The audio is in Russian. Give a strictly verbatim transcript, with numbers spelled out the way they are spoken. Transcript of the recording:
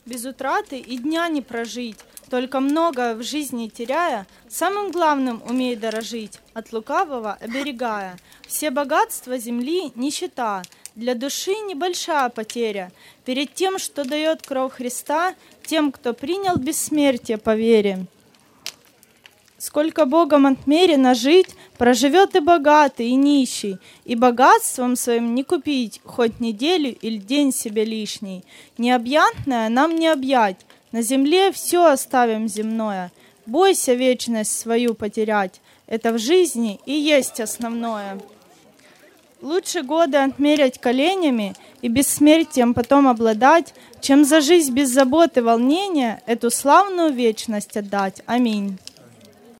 Без утраты и дня не прожить, только многое в жизни теряя, самым главным умей дорожить, от лукавого оберегая. Все богатства земли нищета, для души небольшая потеря. Перед тем, что дает кровь Христа, тем, кто принял бессмертие по вере. Сколько Богом отмерено жить, проживет и богатый, и нищий, и богатством своим не купить хоть неделю или день себе лишний. Необъятное нам не объять, на земле все оставим земное. Бойся вечность свою потерять, это в жизни и есть основное. Лучше годы отмерять коленями и бессмертием потом обладать, чем за жизнь без забот и волнения эту славную вечность отдать. Аминь.